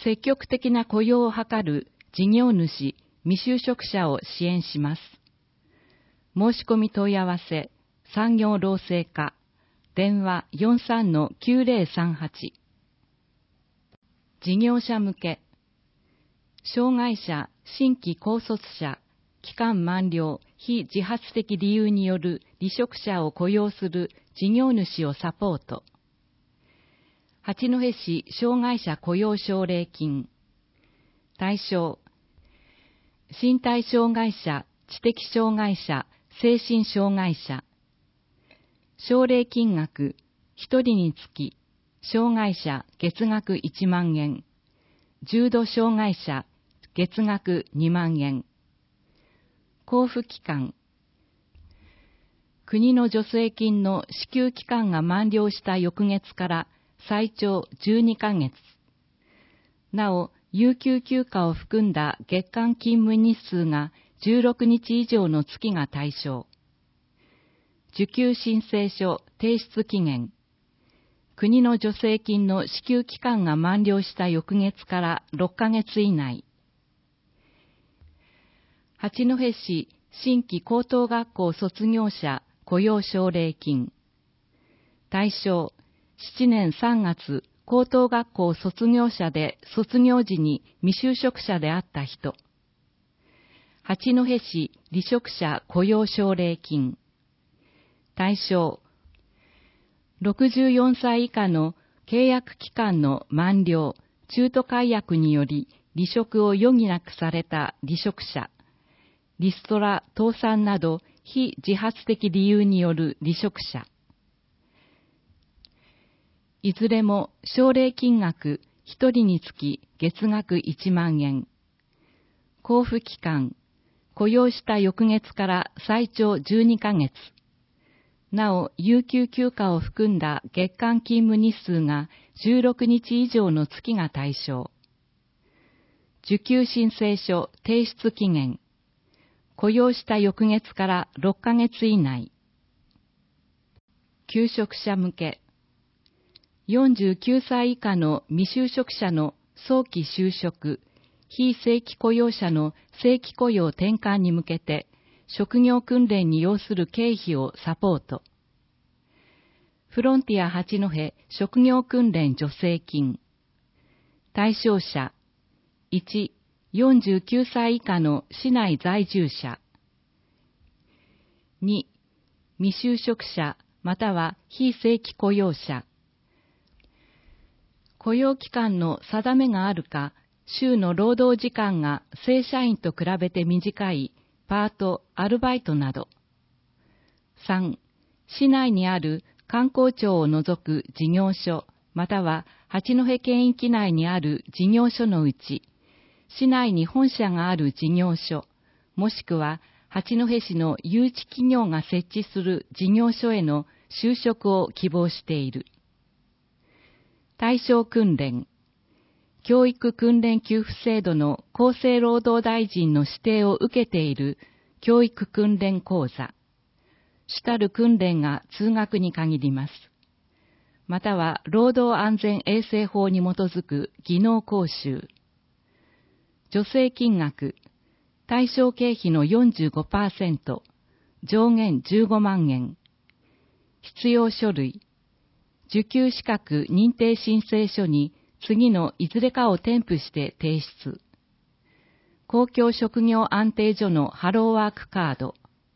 積極的な雇用を図る事業主、未就職者を支援します。申し込み問い合わせ、産業労政課、電話 43-9038。事業者向け、障害者、新規高卒者、期間満了、非自発的理由による離職者を雇用する事業主をサポート。八戸市障害者雇用奨励金。対象、身体障害者、知的障害者、精神障害者。奨励金額、1人につき、障害者月額1万円、重度障害者月額2万円。交付期間、国の助成金の支給期間が満了した翌月から最長12ヶ月。なお、有給休暇を含んだ月間勤務日数が16日以上の月が対象。受給申請書提出期限。国の助成金の支給期間が満了した翌月から6ヶ月以内。八戸市新規高等学校卒業者雇用奨励金。対象、7年3月高等学校卒業者で卒業時に未就職者であった人。八戸市離職者雇用奨励金。対象、64歳以下の契約期間の満了、中途解約により離職を余儀なくされた離職者。リストラ、倒産など非自発的理由による離職者。いずれも奨励金額1人につき月額1万円。交付期間、雇用した翌月から最長12ヶ月。なお、有給休暇を含んだ月間勤務日数が16日以上の月が対象。受給申請書提出期限。雇用した翌月から6ヶ月以内。求職者向け。49歳以下の未就職者の早期就職、非正規雇用者の正規雇用転換に向けて、職業訓練に要する経費をサポート。フロンティア八戸職業訓練助成金。対象者、1、49歳以下の市内在住者。2、未就職者または非正規雇用者。雇用期間の定めがあるか、週の労働時間が正社員と比べて短いパート、アルバイトなど。3、市内にある観光庁を除く事業所、または八戸県域内にある事業所のうち、市内に本社がある事業所、もしくは八戸市の誘致企業が設置する事業所への就職を希望している。対象訓練。教育訓練給付制度の厚生労働大臣の指定を受けている教育訓練講座。主たる訓練が通学に限ります。または労働安全衛生法に基づく技能講習。助成金額。対象経費の 45%、上限15万円。必要書類。受給資格認定申請書に次のいずれかを添付して提出。公共職業安定所のハローワークカード。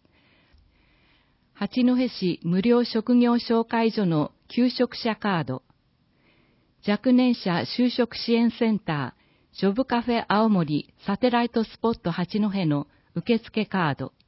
八戸市無料職業紹介所の求職者カード。若年者就職支援センター、ジョブカフェ青森サテライトスポット八戸の受付カード。